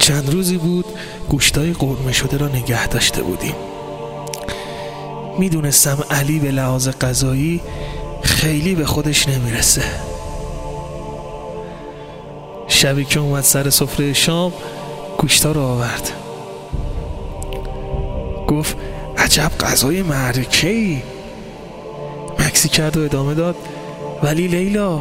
چند روزی بود گوشتای قرمه شده را نگه داشته بودیم. میدونستم علی به لحاظ غذایی خیلی به خودش نمیرسه. شبی که اومد سر سفره شام گوشتا رو آورد. گفت عجب غذای معرکه‌ای. مکسی کرد و ادامه داد ولی لیلا،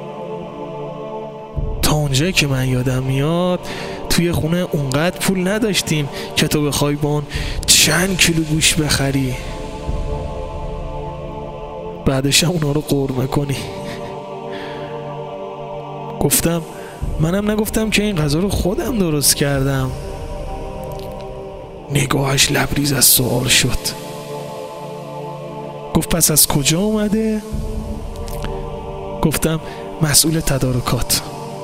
تا اونجایی که من یادم میاد توی خونه اونقدر پول نداشتیم که تو بخوای با اون چند کیلو گوشت بخری بعدش هم اونا رو قرمه کنی. گفتم منم نگفتم که این غذا رو خودم درست کردم. نگاهش لبریز از سوال شد. گفت پس از کجا اومده؟ گفتم مسئول تدارکات.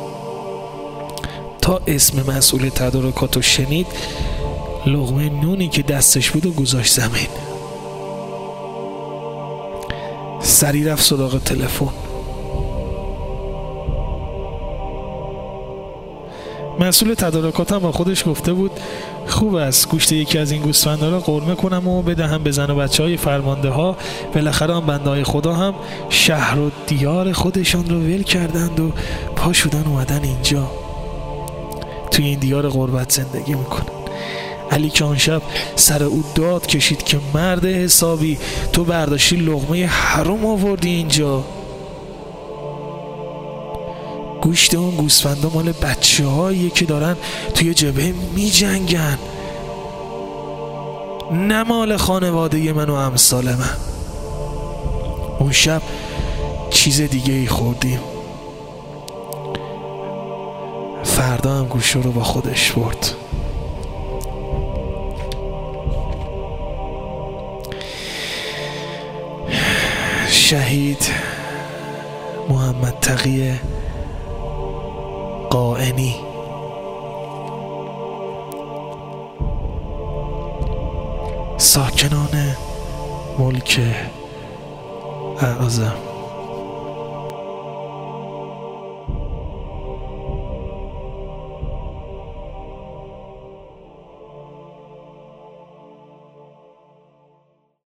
تا اسم مسئول تدارکات رو شنید لقمه نونی که دستش بود و گذاشت زمین. سریع رفت سراغ تلفن. مسئول تدارکات هم با خودش گفته بود خوب است گوشت یکی از این گوسفندا را قرمه کنم و بدهم به زن و بچه های فرمانده ها. بالاخره آن بنده های خدا هم شهر و دیار خودشان رو ول کردند و پا شدن اومدن اینجا توی این دیار غربت زندگی میکنن. علی که آن شب سر او داد کشید که مرد حسابی تو برداشتی لقمه حرام آوردی اینجا. گوشت اون گوسفندا مال بچه هاییه که دارن توی جبهه می جنگن، نه مال خانواده من و امثال من. اون شب چیز دیگه ای خوردیم. فردا هم گوشت رو با خودش برد. شهید محمد تقی قائنی. ساکنان ملک اعظم.